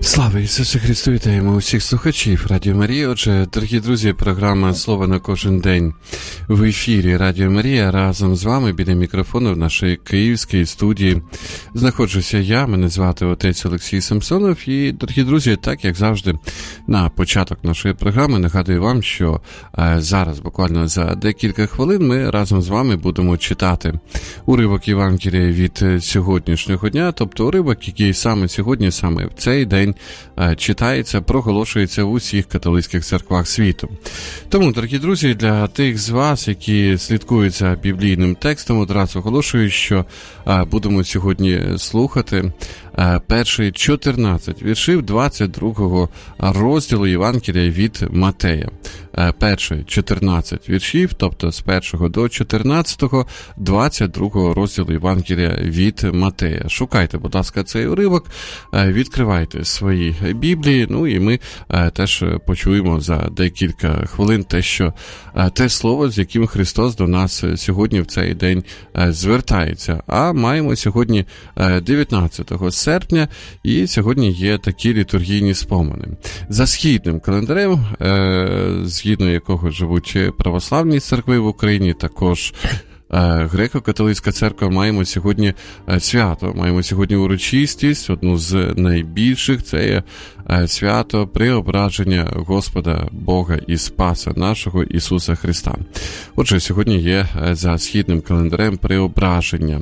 Слава Ісусу Христу! Вітаємо усіх слухачів Радіо Марія. Отже, дорогі друзі, програма «Слово на кожен день» в ефірі Радіо Марія. Разом з вами біля мікрофону в нашій київській студії знаходжуся я, мене звати отець Олексій Самсонов. І, дорогі друзі, так як завжди, на початок нашої програми нагадую вам, що зараз, буквально за декілька хвилин, ми разом з вами будемо читати уривок Євангелія від сьогоднішнього дня, тобто уривок, який саме сьогодні, саме в цей день читається, проголошується в усіх католицьких церквах світу. Тому, дорогі друзі, для тих з вас, які слідкують за біблійним текстом, одразу оголошую, що будемо сьогодні слухати перші 14 віршів 22 розділу Євангелія від Матея. Перші 14 віршів, тобто з 1 до 14, 22 розділу Євангелія від Матея. Шукайте, будь ласка, цей уривок, відкривайте свої Біблії, ну і ми теж почуємо за декілька хвилин те слово, з яким Христос до нас сьогодні в цей день звертається. А маємо сьогодні 19 серпня, і сьогодні є такі літургійні спомини. За східним календарем, згідно якого живуть православні церкви в Україні, також Греко-католицька церква, маємо сьогодні свято, маємо сьогодні урочистість, одну з найбільших, це є свято Преображення Господа Бога і Спаса нашого Ісуса Христа. Отже, сьогодні є за східним календарем Преображення.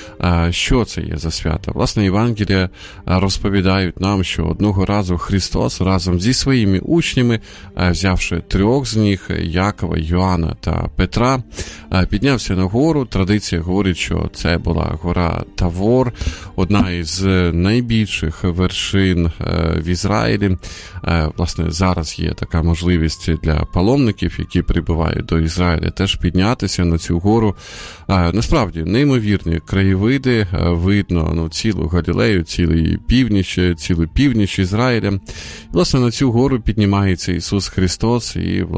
Що це є за свято? Власне, Євангелія розповідають нам, що одного разу Христос разом зі своїми учнями, взявши 3 з них, Якова, Йоанна та Петра, піднявся на гору. Традиція говорить, що це була гора Тавор, одна із найбільших вершин в Ізраїлі. Власне, зараз є така можливість для паломників, які прибувають до Ізраїля, теж піднятися на цю гору. Насправді, неймовірні краєвиди, видно цілу Галілею, цілу північ Ізраїля. Власне, на цю гору піднімається Ісус Христос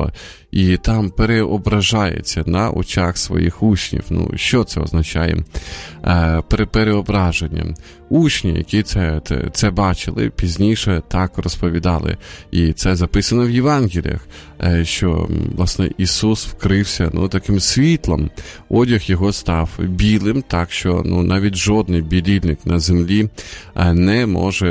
і там переображається на очах своїх учнів. Що це означає? Переображення. Учні, які це бачили, пізніше так розповідали. І це записано в Євангеліях, що, власне, Ісус вкрився таким світлом. Одяг його став білим, так що навіть жодний білільник на землі не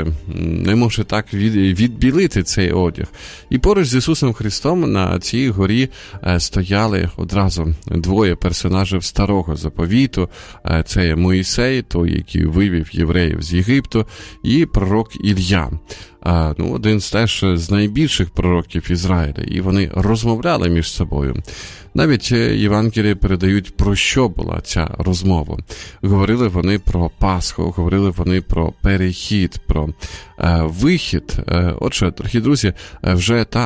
може так відбілити цей одяг. І поруч з Ісусом Христом на цій горі стояли одразу 2 персонажів Старого Заповіту. Це є Моїсей, той, який вивів євреїв з Єгипту, і пророк Ілля. Один з найбільших пророків Ізраїля, і вони розмовляли між собою. Навіть Євангелії передають, про що була ця розмова. Говорили вони про Пасху, говорили вони про перехід, про вихід. Отже, дорогі друзі, вже там,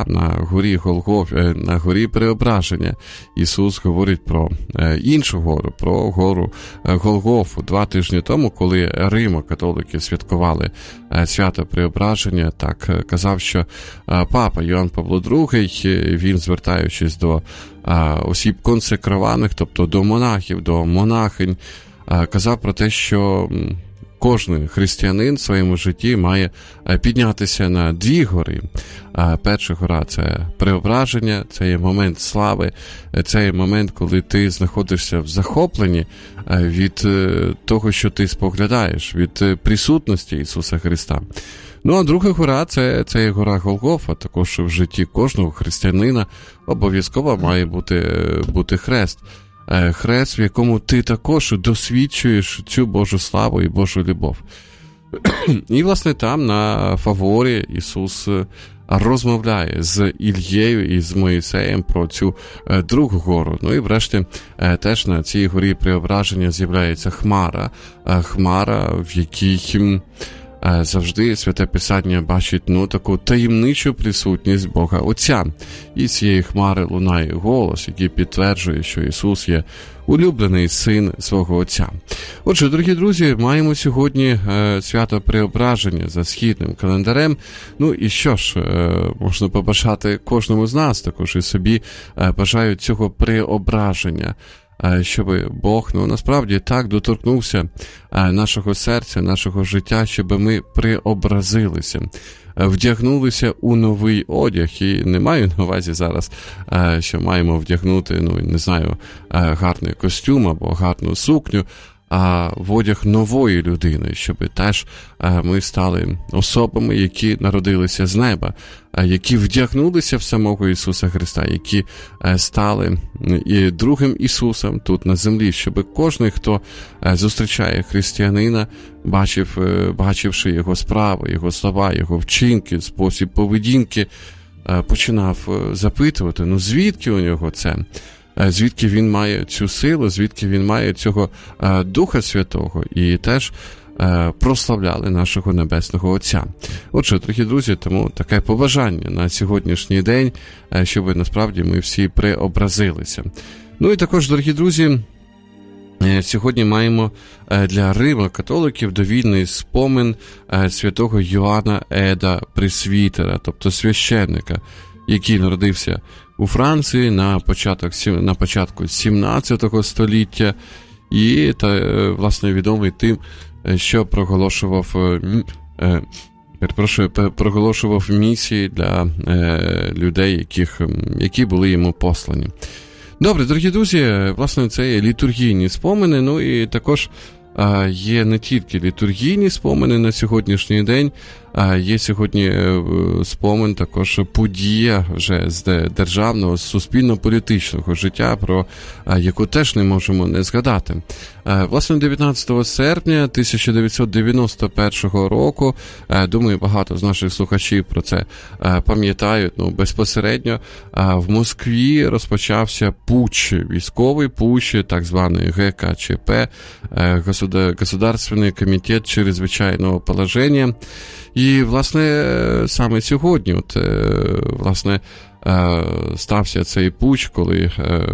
на горі Преображення, Ісус говорить про іншу гору, про гору Голгофу. 2 тижні тому, коли римо-католики святкували свято Преображення, так казав, що папа Йоанн Павло II, він, звертаючись до осіб консекрованих, тобто до монахів, до монахинь, казав про те, що кожен християнин в своєму житті має піднятися на 2 гори. Перша гора – це Преображення, це є момент слави, це є момент, коли ти знаходишся в захопленні від того, що ти споглядаєш, від присутності Ісуса Христа. А друга гора – це є гора Голгофа. Також в житті кожного християнина обов'язково має бути хрест. Хрест, в якому ти також досвідчуєш цю Божу славу і Божу любов. І, власне, там на Фаворі Ісус розмовляє з Ільєю і з Моїсеєм про цю другу гору. І, врешті, теж на цій горі Преображення з'являється хмара, в якій завжди Святе Писання бачить таку таємничу присутність Бога Отця. І з цієї хмари лунає голос, який підтверджує, що Ісус є улюблений син свого Отця. Отже, дорогі друзі, маємо сьогодні свято Преображення за східним календарем. І що ж, можна побажати кожному з нас, також і собі бажаю цього преображення. Щоб Бог, насправді так доторкнувся нашого серця, нашого життя, щоб ми преобразилися. вдягнулися у новий одяг. І не маю на увазі зараз, що маємо вдягнути, гарний костюм або гарну сукню, а в одяг нової людини, щоб теж ми стали особами, які народилися з неба, які вдягнулися в самого Ісуса Христа, які стали і другим Ісусом тут на землі, щоб кожен, хто зустрічає християнина, бачивши його справи, його слова, його вчинки, спосіб поведінки, починав запитувати, звідки у нього це? Звідки він має цю силу, звідки він має цього Духа Святого, і теж прославляли нашого Небесного Отця. Отже, дорогі друзі, тому таке побажання на сьогоднішній день, щоб насправді ми всі преобразилися. І також, дорогі друзі, сьогодні маємо для Римо-католиків довільний спомин святого Йоанна Еда Пресвітера, тобто священника, який народився у Франції на початку 17 століття і, власне, відомий тим, що проголошував місії для людей, які були йому послані. Добре, дорогі друзі, власне, це є літургійні спомини, і також є не тільки літургійні спомини на сьогоднішній день, є сьогодні спомин, також подія вже з державного, суспільно-політичного життя, про яку теж не можемо не згадати. Власне, 19 серпня 1991 року, думаю, багато з наших слухачів про це пам'ятають, безпосередньо в Москві розпочався путч, військовий путч, так званий ГКЧП, Государственный комитет чрезвычайного положения. І, власне, саме сьогодні, стався цей путч, коли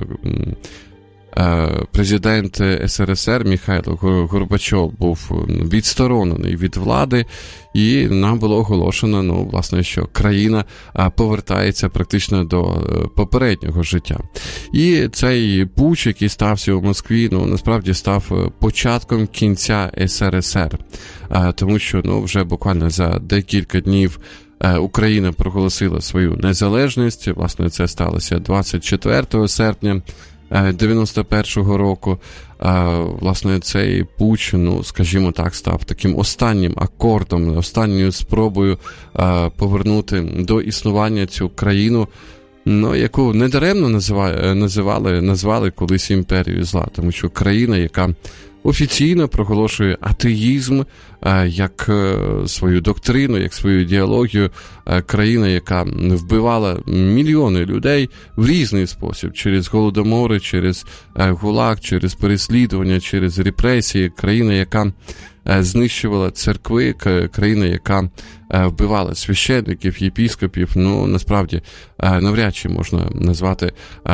президент СРСР Михайло Горбачов був відсторонений від влади, і нам було оголошено, що країна повертається практично до попереднього життя. І цей путч, який стався у Москві, насправді став початком кінця СРСР, тому що вже буквально за декілька днів Україна проголосила свою незалежність. Власне, це сталося 24 серпня 91-го року. Власне, цей путч, скажімо так, став таким останнім акордом, останньою спробою повернути до існування цю країну, яку недаремно назвали колись імперією зла, тому що країна, яка офіційно проголошує атеїзм як свою доктрину, як свою ідеологію, країна, яка вбивала мільйони людей в різний спосіб, через голодомори, через ГУЛАГ, через переслідування, через репресії, країна, яка знищувала церкви, країна, яка вбивала священників, єпіскопів, насправді навряд чи можна назвати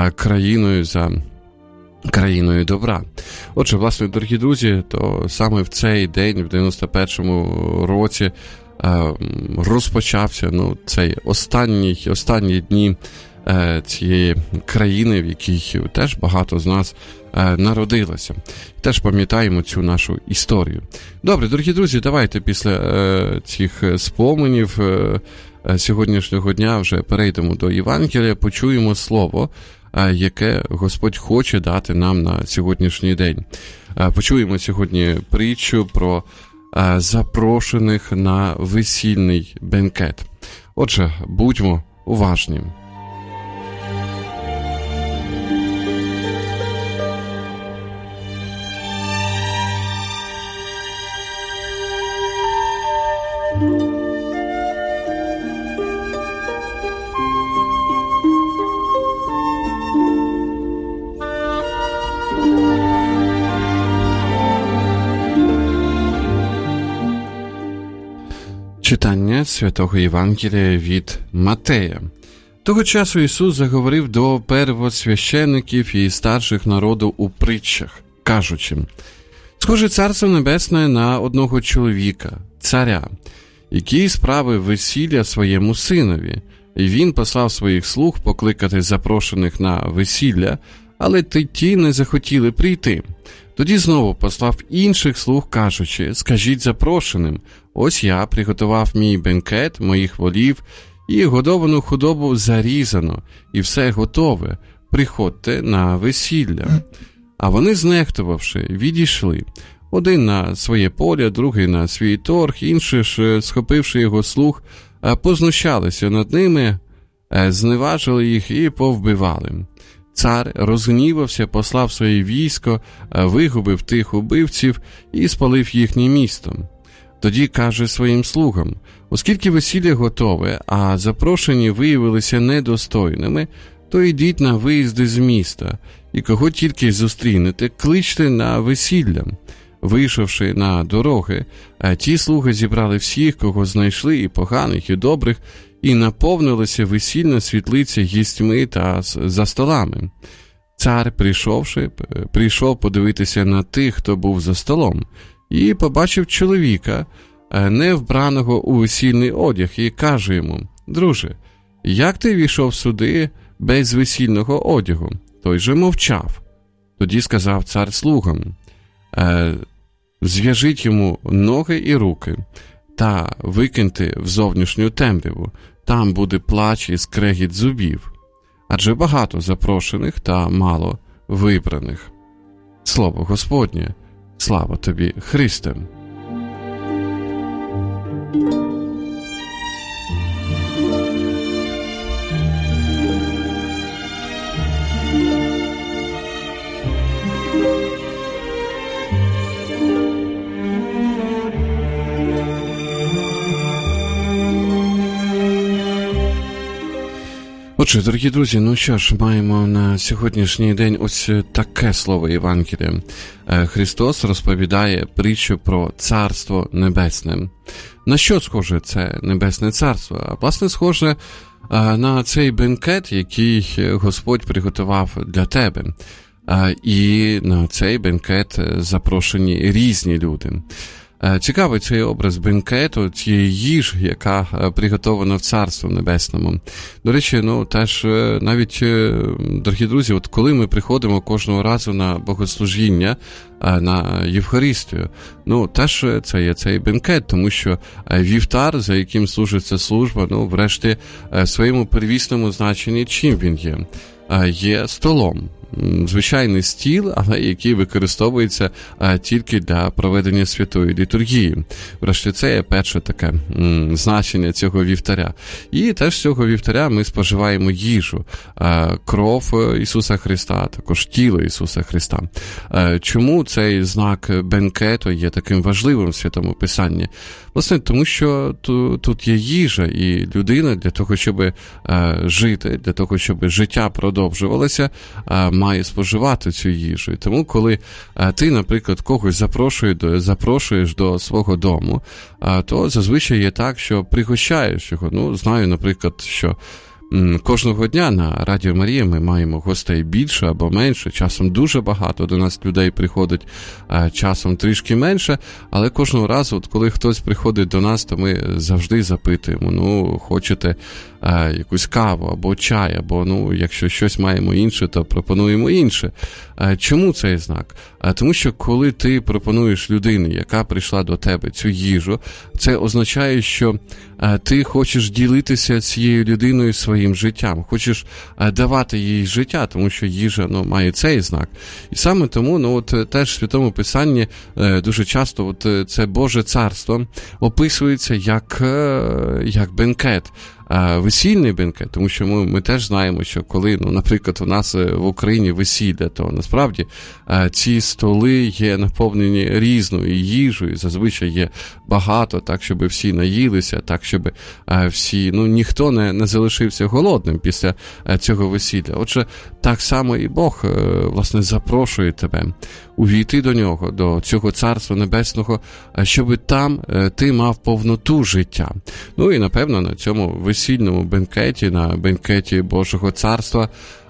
країною добра. Отже, власне, дорогі друзі, то саме в цей день, в 91-му році, розпочався цей останні дні цієї країни, в якій теж багато з нас народилося. Теж пам'ятаємо цю нашу історію. Добре, дорогі друзі, давайте після цих споменів сьогоднішнього дня вже перейдемо до Євангелія, почуємо слово, яке Господь хоче дати нам на сьогоднішній день. Почуємо сьогодні притчу про запрошених на весільний бенкет. Отже, будьмо уважні. Читання Святого Євангелія від Матея. Того часу Ісус заговорив до первосвящеників і старших народу у притчах, кажучи: «Схоже Царство Небесне на одного чоловіка, царя, який справив весілля своєму синові, і він послав своїх слуг покликати запрошених на весілля, але ті не захотіли прийти. Тоді знову послав інших слуг, кажучи: скажіть запрошеним, ось я приготував мій бенкет, моїх волів, і годовану худобу зарізано, і все готове, приходьте на весілля. А вони, знехтувавши, відійшли. Один на своє поле, другий на свій торг, інші ж, схопивши його слуг, познущалися над ними, зневажили їх і повбивали. Цар розгнівався, послав своє військо, вигубив тих убивців і спалив їхнє місто. Тоді каже своїм слугам: оскільки весілля готове, а запрошені виявилися недостойними, то йдіть на виїзди з міста, і кого тільки зустрінете, кличте на весілля. Вийшовши на дороги, ті слуги зібрали всіх, кого знайшли, і поганих, і добрих, і наповнилася весільна світлиця гістьми та за столами. Цар, прийшов подивитися на тих, хто був за столом, і побачив чоловіка, не вбраного у весільний одяг, і каже йому: друже, як ти війшов сюди без весільного одягу? Той же мовчав. Тоді сказав цар слугам: зв'яжіть йому ноги і руки та викиньте в зовнішню темряву, там буде плач і скрегіт зубів, адже багато запрошених та мало вибраних. Слово Господнє, слава тобі, Христе! Отже, дорогі друзі, ну що ж, маємо на сьогоднішній день ось таке слово Євангелія. Христос розповідає притчу про Царство Небесне. На що схоже це Небесне Царство? А власне схоже на цей бенкет, який Господь приготував для тебе. І на цей бенкет запрошені різні люди. Цікавий цей образ бенкету, цієї їжі, яка приготована в Царстві Небесному. До речі, теж навіть, дорогі друзі, от коли ми приходимо кожного разу на богослужіння, на Євхаристію, теж це є цей бенкет, тому що вівтар, за яким служить ця служба, врешті, в своєму первісному значенні чим він є? Є столом. Звичайний стіл, але який використовується тільки для проведення святої літургії. Врешті це є перше таке значення цього вівтаря. І теж з цього вівтаря ми споживаємо їжу, кров Ісуса Христа, також тіло Ісуса Христа. Чому цей знак бенкету є таким важливим в Святому Писанні? Власне, тому що тут є їжа, і людина для того, щоб жити, для того, щоб життя продовжувалося, має споживати цю їжу. І тому, коли ти, наприклад, когось запрошуєш до свого дому, то зазвичай є так, що пригощаєш його. Знаю, наприклад, що кожного дня на Радіо Марія ми маємо гостей більше або менше, часом дуже багато до нас людей приходить, часом трішки менше, але кожного разу, от коли хтось приходить до нас, то ми завжди запитуємо: хочете якусь каву або чай, або якщо щось маємо інше, то пропонуємо інше. Чому цей знак? Тому що коли ти пропонуєш людині, яка прийшла до тебе, цю їжу, це означає, що ти хочеш ділитися цією людиною своїм життям, хочеш давати їй життя, тому що їжа має цей знак. І саме тому теж в Святому Писанні дуже часто це Боже Царство описується як бенкет. Весільний бенкет, тому що ми теж знаємо, що коли, наприклад, у нас в Україні весілля, то насправді ці столи є наповнені різною їжею, зазвичай є багато, так, щоб всі наїлися, так, щоб всі, ніхто не залишився голодним після цього весілля. Отже, так само і Бог, власне, запрошує тебе увійти до нього, до цього Царства Небесного, щоб там ти мав повноту життя. І, напевно, на цьому весільному бенкеті, на бенкеті Божого Царства,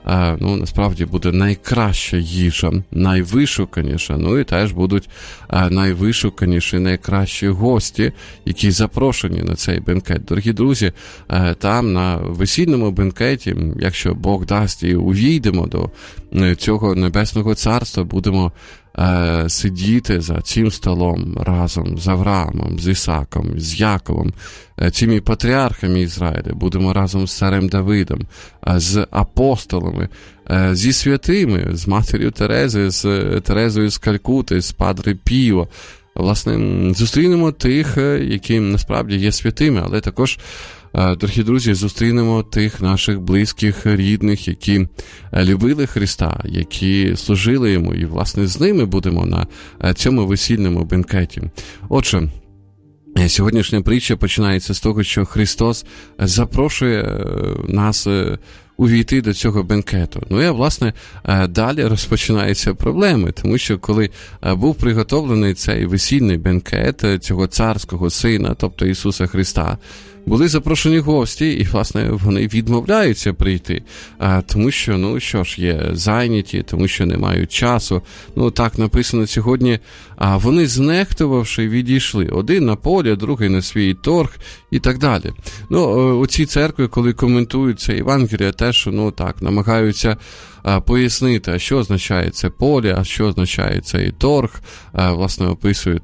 насправді буде найкраща їжа, найвишуканіша, і теж будуть найвишуканіші, найкращі гості, які запрошені на цей бенкет. Дорогі друзі, там на весільному бенкеті, якщо Бог дасть і увійдемо до цього небесного царства, будемо сидіти за цим столом разом з Авраамом, з Ісаком, з Яковом, цими патріархами Ізраїля, будемо разом з царем Давидом, з апостолами, зі святими, з матір'ю Терези, з Терезою з Калькути, з Падре Піо. Власне, зустрінемо тих, які насправді є святими, але також, дорогі друзі, зустрінемо тих наших близьких, рідних, які любили Христа, які служили Йому, і, власне, з ними будемо на цьому весільному бенкеті. Отже, сьогоднішня притча починається з того, що Христос запрошує нас увійти до цього бенкету. І, власне, далі розпочинаються проблеми, тому що коли був приготовлений цей весільний бенкет цього царського сина, тобто Ісуса Христа, були запрошені гості, і, власне, вони відмовляються прийти, тому що, є зайняті, тому що не мають часу. Так написано сьогодні, вони, знехтувавши, відійшли. Один на поле, другий на свій торг і так далі. Оці церкви, коли коментують це Євангеліє, теж, намагаються пояснити, а що означає це поле, а що означає цей торг, власне, описують,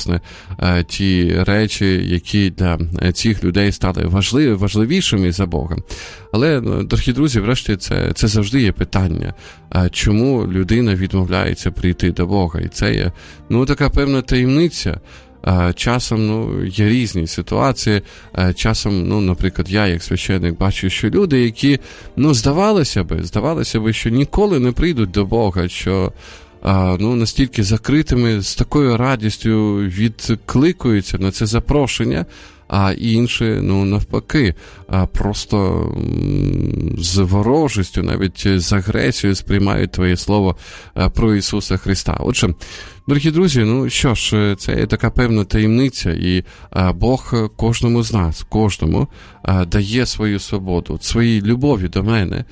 ті речі, які для цих людей стали важливішими за Бога. Але, дорогі друзі, врешті, це завжди є питання, чому людина відмовляється прийти до Бога. І це є, така певна таємниця. Часом, є різні ситуації. Часом, наприклад, я, як священник, бачу, що люди, які, здавалося би, що ніколи не прийдуть до Бога, що, настільки закритими, з такою радістю відкликуються на це запрошення, а інші, навпаки, просто з ворожістю, навіть з агресією сприймають твоє слово про Ісуса Христа. Отже, дорогі друзі, що ж, це є така певна таємниця, і Бог кожному з нас, кожному дає свою свободу, своїй любові до мене.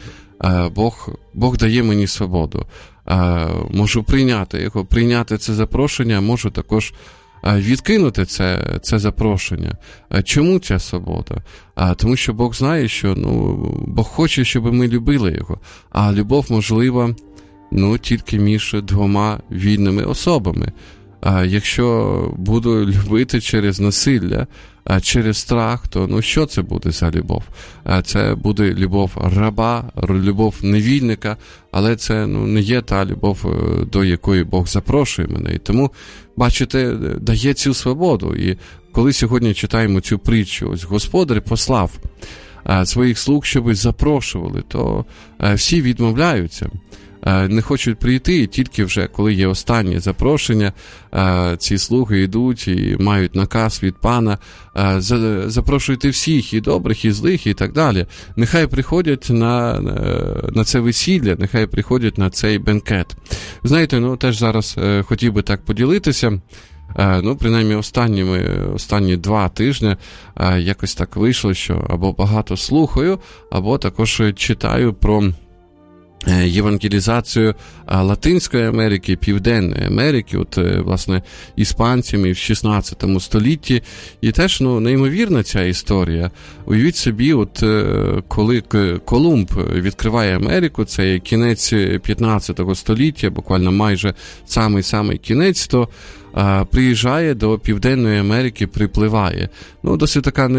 Бог дає мені свободу. Можу прийняти його, прийняти це запрошення, можу також відкинути це запрошення. Чому ця свобода? Тому що Бог знає, що Бог хоче, щоб ми любили його, а любов можлива тільки між двома вільними особами. Якщо буду любити через насилля, через страх, то що це буде за любов? Це буде любов раба, любов невільника, але це не є та любов, до якої Бог запрошує мене. І тому, бачите, дає цю свободу. І коли сьогодні читаємо цю притчу, ось Господар послав своїх слуг, щоб запрошували, то всі відмовляються. Не хочуть прийти, і тільки вже, коли є останнє запрошення, ці слуги йдуть і мають наказ від пана: запрошуйте всіх, і добрих, і злих, і так далі. Нехай приходять на це весілля, нехай приходять на цей бенкет. Знаєте, теж зараз хотів би так поділитися. Принаймні останні 2 тижні якось так вийшло, що або багато слухаю, або також читаю про євангелізацію Латинської Америки, Південної Америки, власне, іспанцями в 16 столітті. І теж, неймовірна ця історія. Уявіть собі, коли Колумб відкриває Америку, це кінець 15 століття, буквально майже самий кінець, то приїжджає до Південної Америки, припливає. Досить така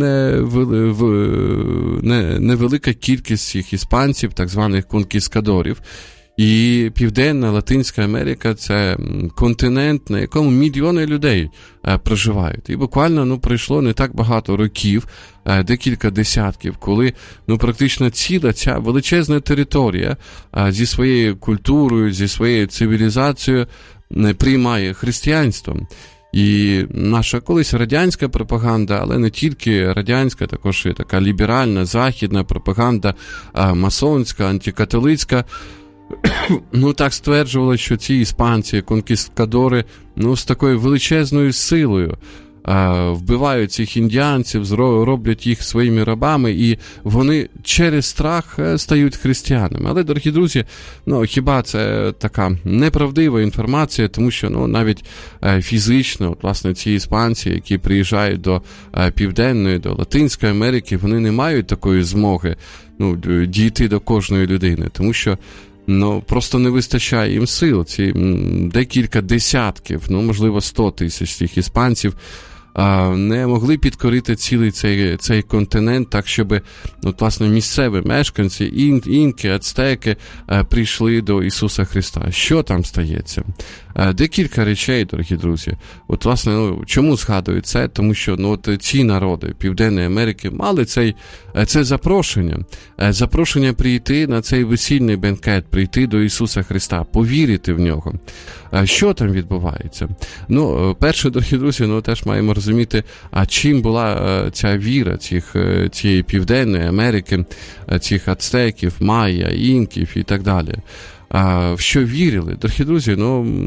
невелика кількість цих іспанців, так званих конкіскадорів. І Південна Латинська Америка – це континент, на якому мільйони людей проживають. І буквально пройшло не так багато років, декілька десятків, коли практично ціла ця величезна територія зі своєю культурою, зі своєю цивілізацією приймає християнство. І наша колись радянська пропаганда, але не тільки радянська, також і така ліберальна, західна пропаганда, масонська, антикатолицька, так стверджувала, що ці іспанці, конкістадори, з такою величезною силою вбивають цих індіанців, роблять їх своїми рабами, і вони через страх стають християнами. Але, дорогі друзі, хіба це така неправдива інформація, тому що навіть фізично, власне, ці іспанці, які приїжджають до Південної, до Латинської Америки, вони не мають такої змоги дійти до кожної людини, тому що просто не вистачає їм сил. Ці декілька десятків, можливо 100 тисяч цих іспанців не могли підкорити цілий цей континент так, щоб власне місцеві мешканці, інки, ацтеки прийшли до Ісуса Христа. Що там стається? Декілька речей, дорогі друзі. Власне, чому згадую це? Тому що ці народи Південної Америки мали це запрошення прийти на цей весільний бенкет, прийти до Ісуса Христа, повірити в Нього. Що там відбувається? Перше, дорогі друзі, теж маємо розуміти, чим була ця віра цієї Південної Америки, цих ацтеків, майя, інків і так далі. В що вірили? Дорогі друзі,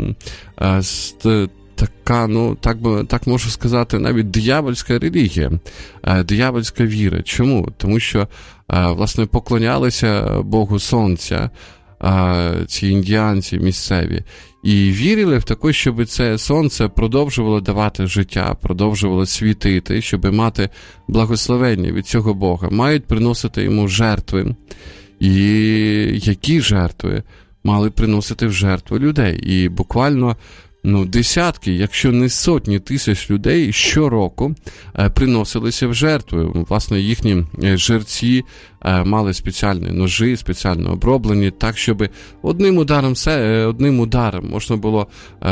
така, так можу сказати, навіть диявольська релігія, диявольська віра. Чому? Тому що, власне, поклонялися Богу Сонця, ці індіанці місцеві, і вірили в те, щоб це сонце продовжувало давати життя, продовжувало світити, щоб мати благословення від цього Бога. Мають приносити йому жертви. І які жертви? Мали приносити в жертву людей. І буквально десятки, якщо не сотні тисяч людей щороку приносилися в жертву. Власне, їхні жерці мали спеціальні ножі, спеціально оброблені, так, щоб одним ударом можна було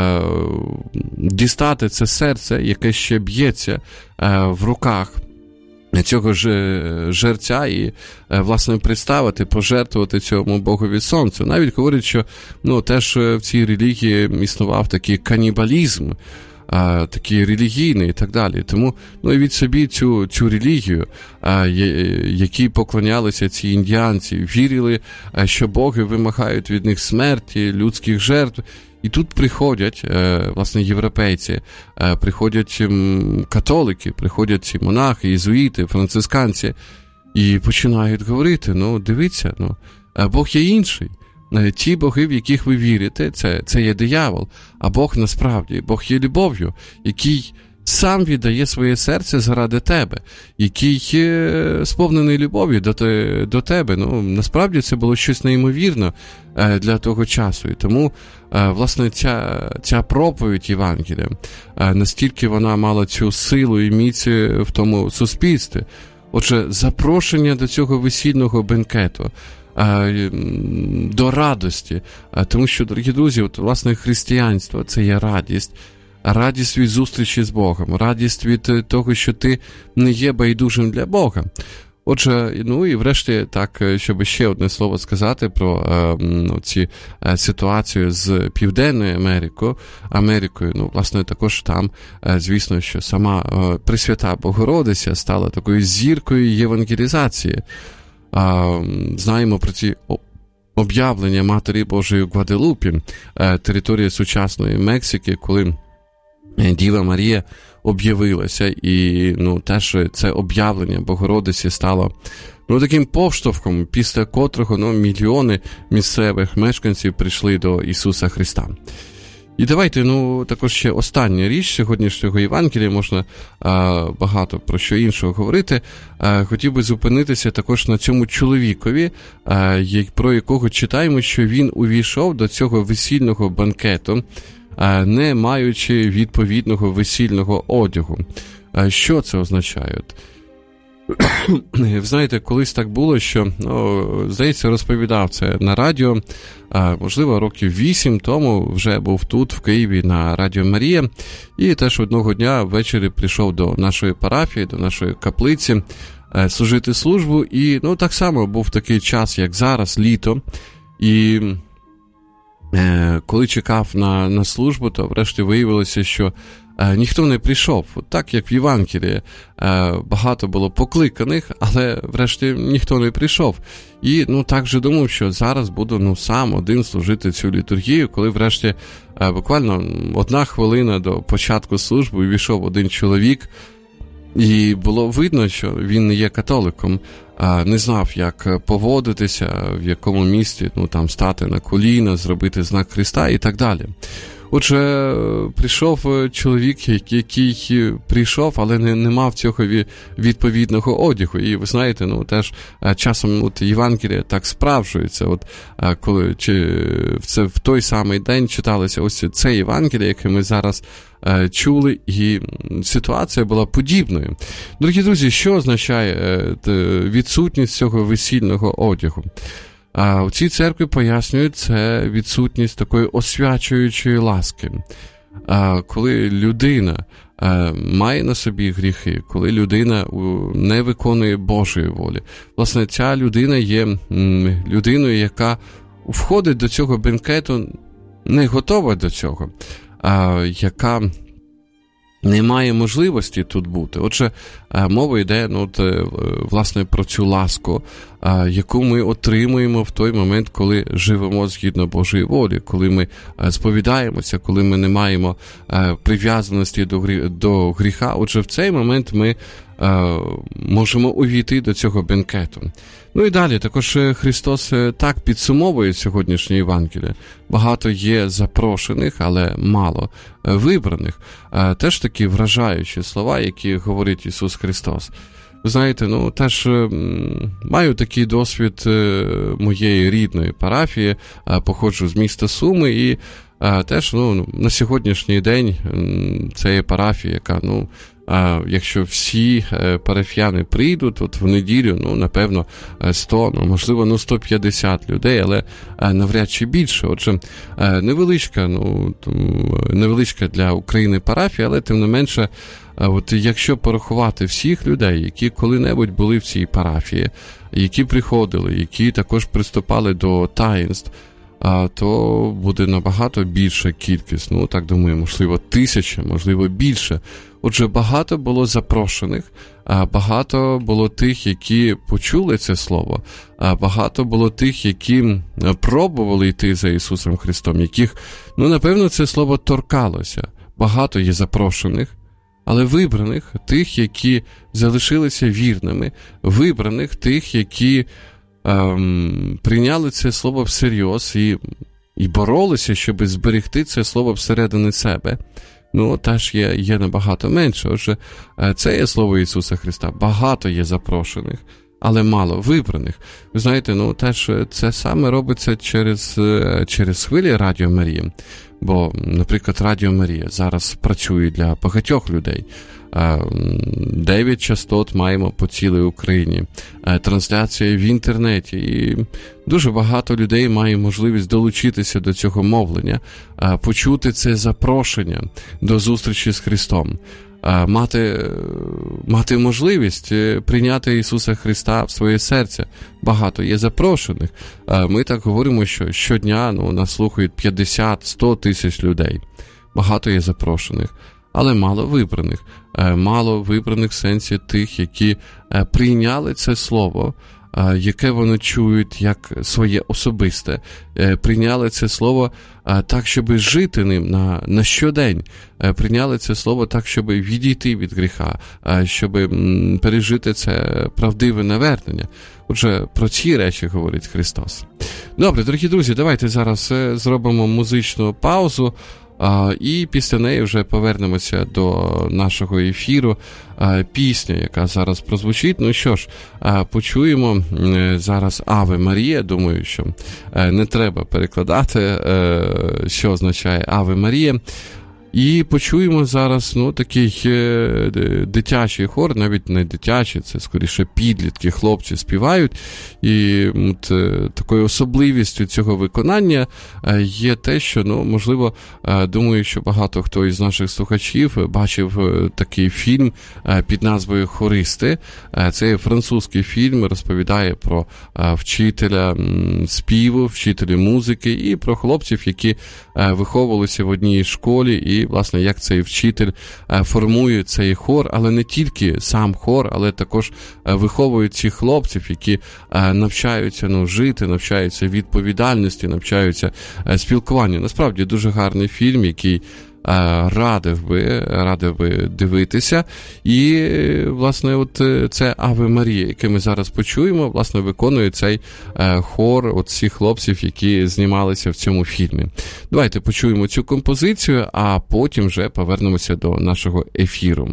дістати це серце, яке ще б'ється в руках цього ж жерця і, власне, представити, пожертвувати цьому Богові Сонцю. Навіть говорять, що теж в цій релігії існував такий канібалізм, такий релігійний і так далі. Тому від собі цю релігію, якій поклонялися ці індіанці, вірили, що боги вимагають від них смерті, людських жертв. І тут приходять, власне, європейці, приходять католики, приходять ці монахи, єзуїти, францисканці, і починають говорити, дивіться, Бог є інший. Ті боги, в яких ви вірите, це є диявол, а Бог насправді, Бог є любов'ю, який сам віддає своє серце заради тебе, який сповнений любов'ю до тебе. Насправді це було щось неймовірне для того часу. І тому, власне, ця проповідь Євангелія, настільки вона мала цю силу і міць в тому суспільстві. Отже, запрошення до цього весільного бенкету, до радості, тому що, дорогі друзі, власне, християнство – це є радість від зустрічі з Богом, радість від того, що ти не є байдужим для Бога. Отже, і врешті, так, щоб ще одне слово сказати про ці ситуацію з Південною Америкою, власне, також там, звісно, що сама Пресвята Богородиця стала такою зіркою євангелізації. Знаємо про ці об'явлення Матері Божої в Гваделупі, території сучасної Мексики, коли Діва Марія об'явилася, і теж це об'явлення Богородиці стало таким поштовхом, після котрого мільйони місцевих мешканців прийшли до Ісуса Христа. І давайте, також ще остання річ сьогоднішнього Євангелія, можна багато про що іншого говорити. Хотів би зупинитися також на цьому чоловікові, про якого читаємо, що він увійшов до цього весільного банкету, не маючи відповідного весільного одягу. Що це означає? Ви знаєте, колись так було, що, здається, розповідав це на радіо, можливо, років 8 тому вже був тут, в Києві, на Радіо Марія, і теж одного дня ввечері прийшов до нашої парафії, до нашої каплиці, служити службу, і, так само був такий час, як зараз, літо, і коли чекав на службу, то врешті виявилося, що ніхто не прийшов. От так, як в Євангелії, багато було покликаних, але врешті ніхто не прийшов. І так же думав, що зараз буду сам один служити цю літургію, коли врешті буквально 1 хвилина до початку служби увійшов один чоловік, і було видно, що він не є католиком, не знав, як поводитися, в якому місці там стати на коліна, зробити знак Христа і так далі. Отже, прийшов чоловік, який прийшов, але не мав цього відповідного одягу. І ви знаєте, теж часом Євангелія так справджується. Коли це в той самий день читалося ось це Євангеліє, яке ми зараз чули, і ситуація була подібною. Дорогі друзі, що означає відсутність цього весільного одягу? У цій церкві пояснюють, це відсутність такої освячуючої ласки. Коли людина має на собі гріхи, коли людина не виконує Божої волі, власне, ця людина є людиною, яка входить до цього бенкету, не готова до цього, яка не має можливості тут бути. Отже, мова йде власне про цю ласку, яку ми отримуємо в той момент, коли живемо згідно Божої волі, коли ми сповідаємося, коли ми не маємо прив'язаності до гріха. Отже, в цей момент ми можемо увійти до цього бенкету. І далі, також Христос так підсумовує сьогоднішнє Євангеліє. Багато є запрошених, але мало вибраних. Теж такі вражаючі слова, які говорить Ісус Христос. Ви знаєте, теж маю такий досвід моєї рідної парафії, походжу з міста Суми, і теж на сьогоднішній день це є парафія, яка, якщо всі парафіяни прийдуть, в неділю, напевно, 100, можливо, 150 людей, але навряд чи більше. Отже, невеличка для України парафія, але тим не менше, якщо порахувати всіх людей, які коли-небудь були в цій парафії, які приходили, які також приступали до таїнств, то буде набагато більша кількість, так думаю, можливо, 1000, можливо, більше. Отже, багато було запрошених, багато було тих, які почули це слово, багато було тих, які пробували йти за Ісусом Христом, яких, напевно, це слово торкалося. Багато є запрошених, але вибраних, тих, які залишилися вірними, вибраних, тих, які прийняли це слово всерйоз і боролися, щоб зберегти це слово всередині себе, теж є набагато менше. Отже, це є слово Ісуса Христа. Багато є запрошених, але мало вибраних. Ви знаєте, теж це саме робиться через хвилі Радіо Марія. Бо, наприклад, Радіо Марія зараз працює для багатьох людей. 9 частот маємо по цілій Україні. Трансляція в інтернеті. І дуже багато людей має можливість долучитися до цього мовлення, почути це запрошення до зустрічі з Христом. Мати можливість прийняти Ісуса Христа в своє серце. Багато є запрошених. Ми так говоримо, що щодня нас слухають 50-100 тисяч людей. Багато є запрошених, але мало вибраних. Мало вибраних в сенсі тих, які прийняли це слово, яке вони чують як своє особисте, прийняли це слово так, щоб жити ним на щодень, прийняли це слово так, щоб відійти від гріха, щоб пережити це правдиве навернення. Отже, про ці речі говорить Христос. Добре, дорогі друзі, давайте зараз зробимо музичну паузу, і після неї вже повернемося до нашого ефіру. Пісня, яка зараз прозвучить. Що ж, почуємо зараз Аве Марія. Думаю, що не треба перекладати, що означає Аве Марія. І почуємо зараз такий дитячий хор, навіть не дитячий, це скоріше підлітки, хлопці співають. І такою особливістю цього виконання є те, що, можливо, думаю, що багато хто із наших слухачів бачив такий фільм під назвою «Хористи». Це є французький фільм, розповідає про вчителя співу, вчителя музики і про хлопців, які виховувалися в одній школі, і, власне, як цей вчитель формує цей хор, але не тільки сам хор, але також виховує цих хлопців, які навчаються жити, навчаються відповідальності, навчаються спілкуванню. Насправді, дуже гарний фільм, який радив би дивитися. І, власне, це «Аве Марія», яке ми зараз почуємо, власне, виконує цей хор всіх хлопців, які знімалися в цьому фільмі. Давайте почуємо цю композицію, а потім вже повернемося до нашого ефіру.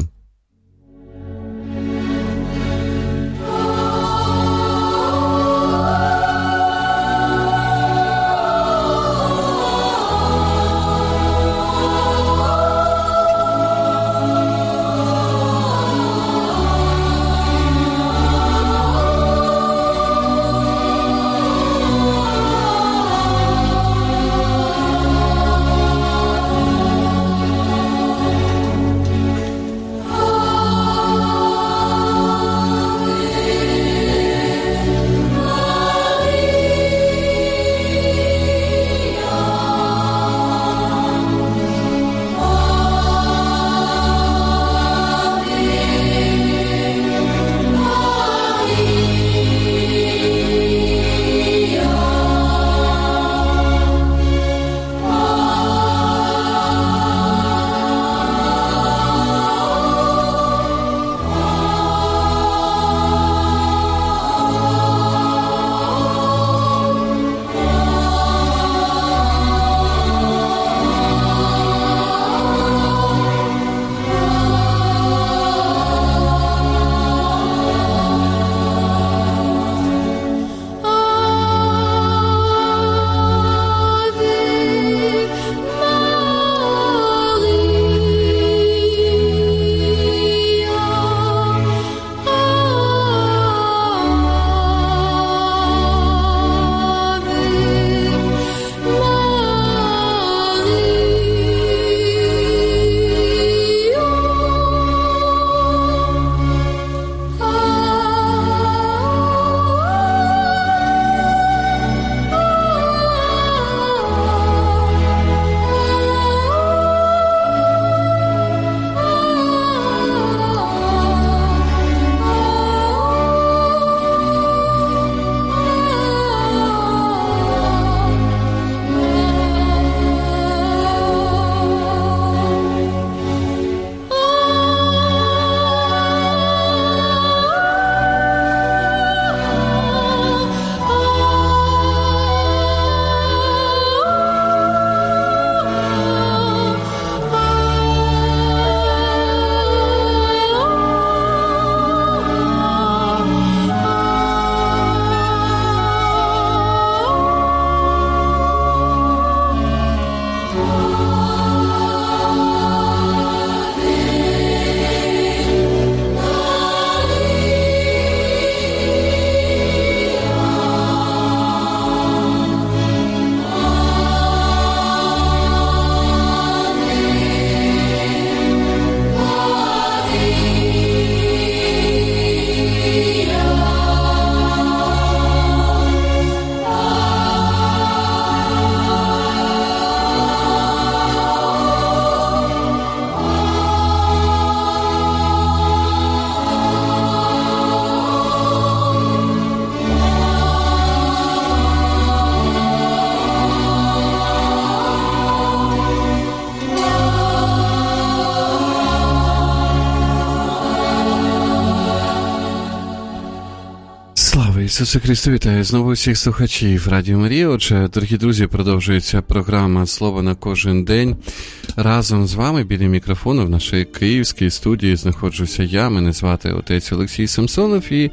Ісусу Христу, вітаю знову всіх слухачів Радіо Марія. Отже, дорогі друзі, продовжується програма «Слово на кожен день». Разом з вами біля мікрофону в нашій київській студії знаходжуся я. Мене звати отець Олексій Самсонов. І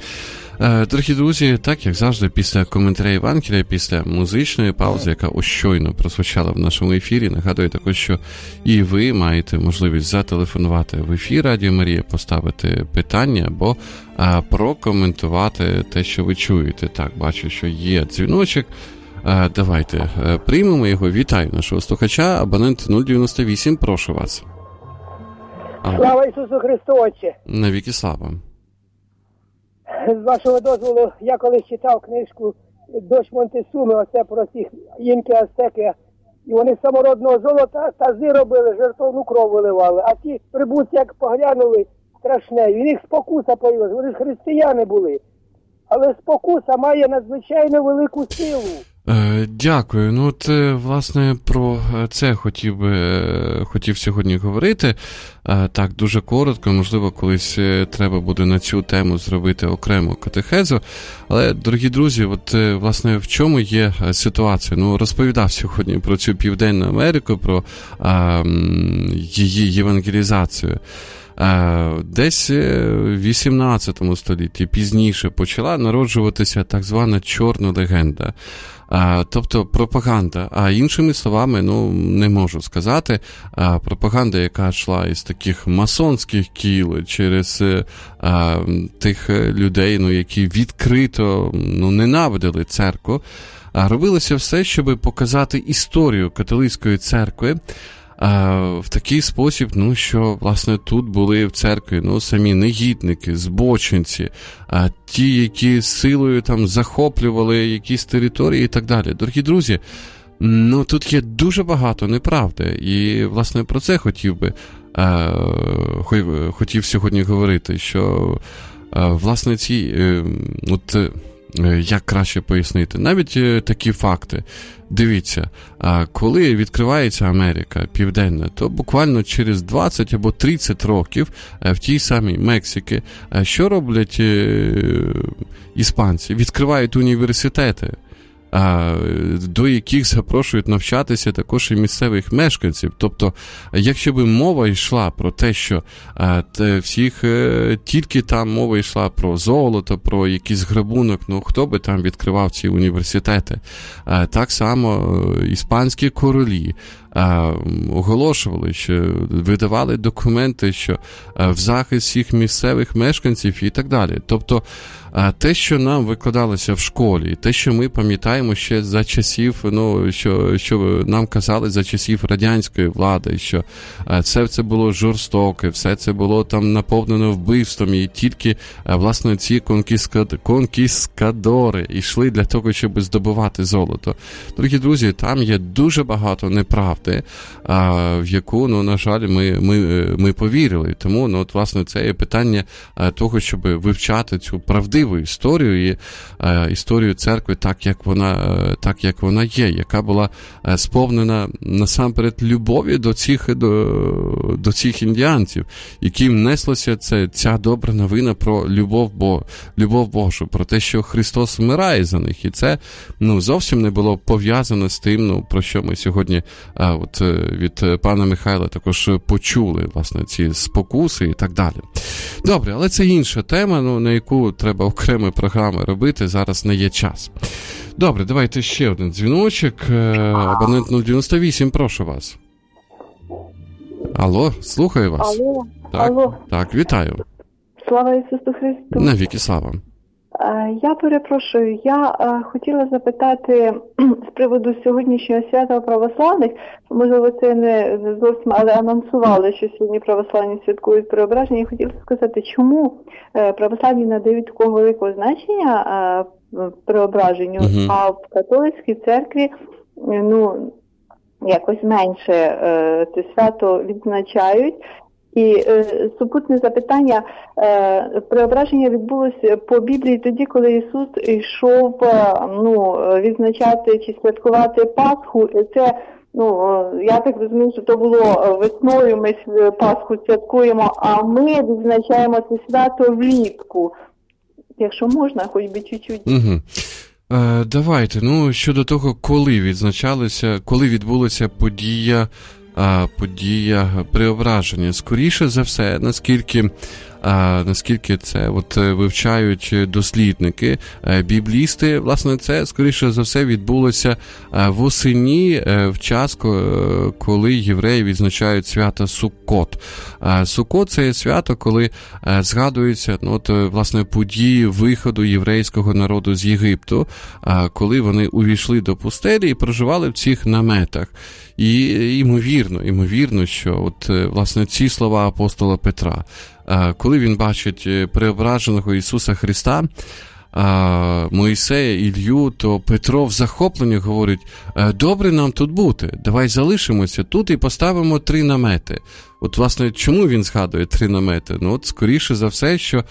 Дорогі друзі, так, як завжди, після коментаря Євангелія, після музичної паузи, яка ось щойно прозвучала в нашому ефірі, нагадую також, що і ви маєте можливість зателефонувати в ефір Радіо Марія, поставити питання або прокоментувати те, що ви чуєте. Так, бачу, що є дзвіночок. Давайте приймемо його. Вітаю нашого слухача, абонент 098, прошу вас. Слава Ісусу Христу, Отче! Навіки слава! З вашого дозволу, я колись читав книжку «Дощ Монтесуми», оце про цих інки, ацтеки, і вони з самородного золота тази робили, жертовну кров виливали, а ті прибутки, як поглянули, страшне, і в них спокуса появилась, вони ж християни були, але спокуса має надзвичайно велику силу. Дякую. Ну, от, власне, про це хотів сьогодні говорити. Так, дуже коротко, можливо, колись треба буде на цю тему зробити окрему катехезу. Але, дорогі друзі, от, власне, в чому є ситуація? Ну, розповідав сьогодні про цю Південну Америку, про її євангелізацію. Десь в 18 столітті пізніше почала народжуватися так звана чорна легенда. Тобто пропаганда, а іншими словами, не можу сказати, пропаганда, яка йшла із таких масонських кіл через тих людей, які відкрито ненавидили церкву, робилося все, щоб показати історію католицької церкви в такий спосіб, що, власне, тут були в церкві, самі негідники, збочинці, ті, які силою там захоплювали якісь території і так далі. Дорогі друзі, тут є дуже багато неправди, і, власне, про це хотів сьогодні говорити, що, власне, як краще пояснити, навіть такі факти. Дивіться, коли відкривається Америка Південна, то буквально через 20 або 30 років в тій самій Мексиці, що роблять іспанці? Відкривають університети, до яких запрошують навчатися також і місцевих мешканців. Тобто, якщо би мова йшла про те, що тільки там мова йшла про золото, про якийсь грабунок, хто би там відкривав ці університети? Так само іспанські королі оголошували, що видавали документи, що в захист всіх місцевих мешканців і так далі. Тобто, те, що нам викладалося в школі, те, що ми пам'ятаємо ще за часів, що нам казали за часів радянської влади, що все це було жорстоке, все це було там наповнено вбивством, і тільки, власне, ці конкіскадори йшли для того, щоб здобувати золото. Дорогі друзі, там є дуже багато неправди, в яку, на жаль, ми повірили. Тому, власне, це є питання того, щоб вивчати цю правдиву історію і історію церкви так, як вона є, яка була сповнена насамперед любові до цих індіанців, яким неслася ця добра новина про любов Божу, про те, що Христос вмирає за них. І це зовсім не було пов'язано з тим, про що ми сьогодні від пана Михайла також почули, власне, ці спокуси і так далі. Добре, але це інша тема, на яку треба окремі програми робити, зараз не є час. Добре, давайте ще один дзвіночок. Абонент 098, прошу вас. Алло, слухаю вас. Алло. Так, вітаю. Слава Ісусу Христу. Навіки слава. Я перепрошую, я хотіла запитати з приводу сьогоднішнього свята православних, можливо, це не зовсім, але анонсували, що сьогодні православні святкують Преображення. Я хотіла сказати, чому православні надають такого великого значення Преображенню, а в католицькій церкві, якось менше це свято відзначають. І супутне запитання, преображення відбулося по Біблії тоді, коли Ісус йшов відзначати чи святкувати Пасху. І це, я так розумію, що то було весною, ми Пасху святкуємо, а ми відзначаємо це свято влітку. Якщо можна, хоч би чуть-чуть. Давайте, щодо того, коли відбулася подія Преображення. Скоріше за все, наскільки наскільки це от вивчають дослідники, біблісти, власне, це, скоріше за все, відбулося восені, в час, коли євреї відзначають свято Суккот. Суккот – це є свято, коли згадуються, власне, події виходу єврейського народу з Єгипту, коли вони увійшли до пустелі і проживали в цих наметах. І ймовірно, що от, власне, ці слова апостола Петра, коли він бачить преображеного Ісуса Христа, Моїсея, Ілью, то Петро в захопленні говорить: добре нам тут бути, давай залишимося тут і поставимо 3 намети. От, власне, чому він згадує 3 намети? От, скоріше за все, що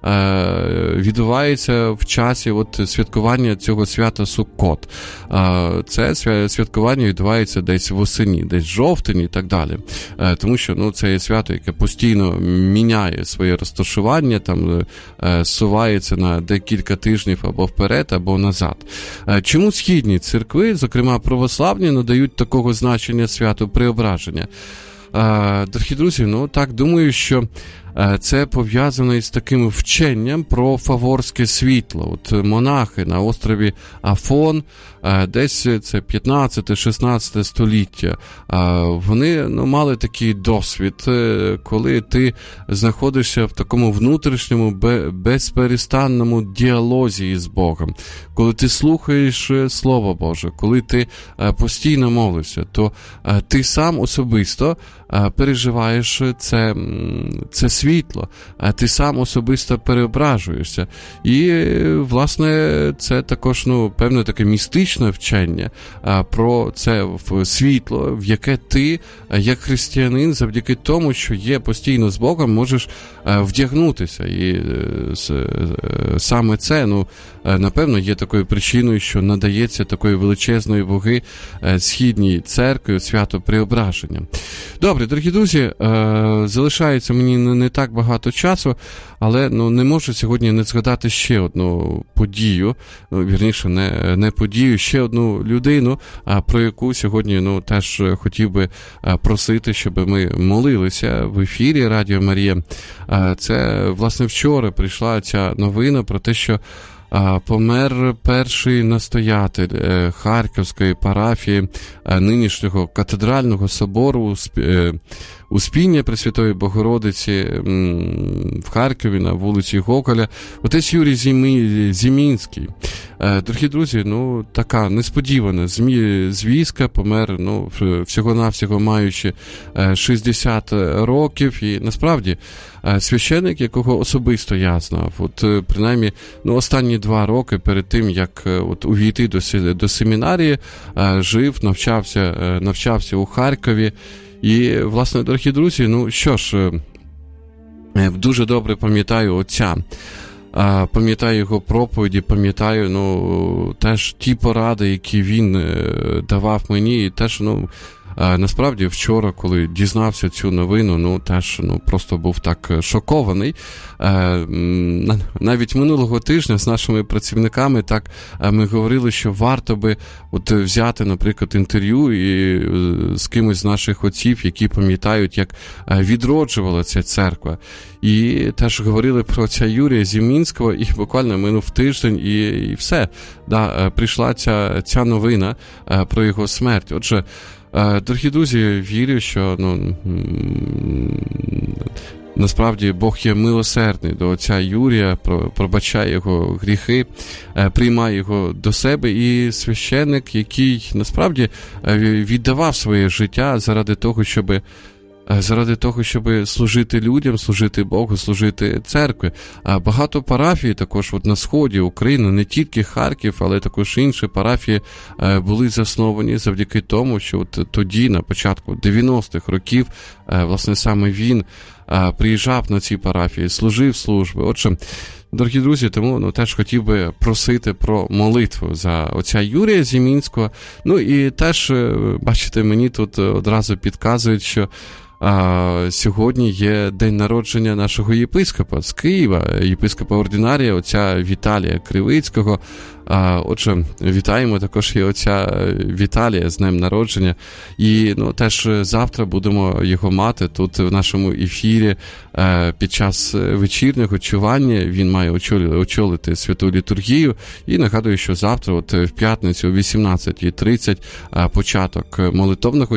відбувається в часі святкування цього свята Суккот. Це святкування відбувається десь восені, десь жовтень і так далі. Тому що це є свято, яке постійно міняє своє розташування, там сувається на декілька тижнів або вперед, або назад. Чому східні церкви, зокрема православні, надають такого значення святу Преображення? Дорогі друзі, так, думаю, що це пов'язано із таким вченням про фаворське світло. От монахи на острові Афон, десь це 15-16 століття, вони мали такий досвід, коли ти знаходишся в такому внутрішньому, безперестанному діалозі із Богом. Коли ти слухаєш Слово Боже, коли ти постійно молишся, то ти сам особисто переживаєш це світло, ти сам особисто переображуєшся. І, власне, це також, певне таке містичне вчення про це світло, в яке ти, як християнин, завдяки тому, що є постійно з Богом, можеш вдягнутися. І саме це, напевно, є такою причиною, що надається такої величезної ваги східній церкві, свято Преображення. Добре, дорогі друзі, залишається мені не так багато часу, але не можу сьогодні не згадати ще одну подію, вірніше, не подію, ще одну людину, про яку сьогодні теж хотів би просити, щоб ми молилися в ефірі Радіо Марія. Це, власне, вчора прийшла ця новина про те, що помер перший настоятель Харківської парафії нинішнього катедрального собору Успіння Пресвятої Богородиці в Харкові на вулиці Гоголя, отець Юрій Зімінський. Дорогі друзі, така несподівана звістка, помер, всього-навсього маючи 60 років, і насправді священик, якого особисто я знав, принаймні, останні 2 роки перед тим, як увійти до семінарії, жив, навчався у Харкові. І, власне, дорогі друзі, що ж, дуже добре пам'ятаю отця, пам'ятаю його проповіді, пам'ятаю, теж ті поради, які він давав мені, і теж, насправді, вчора, коли дізнався цю новину, теж, просто був так шокований. Навіть минулого тижня з нашими працівниками так ми говорили, що варто би взяти, наприклад, інтерв'ю з кимось з наших отців, які пам'ятають, як відроджувала ця церква. І теж говорили про отця Юрія Зімінського, і буквально минув тиждень, і все. Прийшла ця новина про його смерть. Отже, дорогі друзі, вірю, що насправді Бог є милосердний до отця Юрія, пробачає його гріхи, приймає його до себе, і священник, який насправді віддавав своє життя заради того, щоб служити людям, служити Богу, служити церкві. Багато парафій також на сході України, не тільки Харків, але також інші парафії були засновані завдяки тому, що тоді, на початку 90-х років, власне, саме він приїжджав на ці парафії, служив служби. Отже, дорогі друзі, тому теж хотів би просити про молитву за отця Юрія Зімінського. І теж, бачите, мені тут одразу підказують, що сьогодні є день народження нашого єпископа з Києва, єпископа ординарія, отця Віталія Кривицького. Отже, вітаємо також і отця Віталія з днем народження. І теж завтра будемо його мати тут в нашому ефірі під час вечірнього чування. Він має очолити святу літургію. І нагадую, що завтра, в п'ятницю о 18:30, початок молитовного